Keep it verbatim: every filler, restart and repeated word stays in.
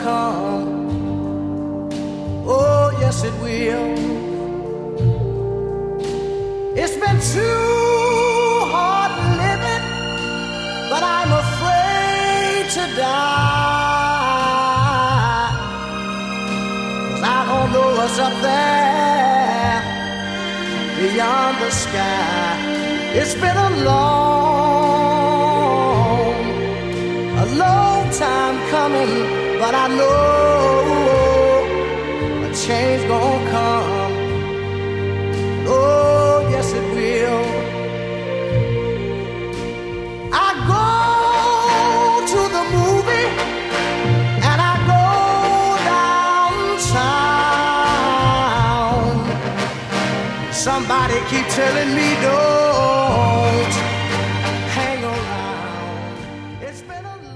come. Oh, yes, it will. It's been too hard living, but I'm afraid to die. 'Cause I don't know what's up there beyond the sky. It's been a long, a long time coming, but I know a change gonna come. Oh, yes it will. I go to the movie and I go downtown. Somebody keep telling me don't hang around. It's been a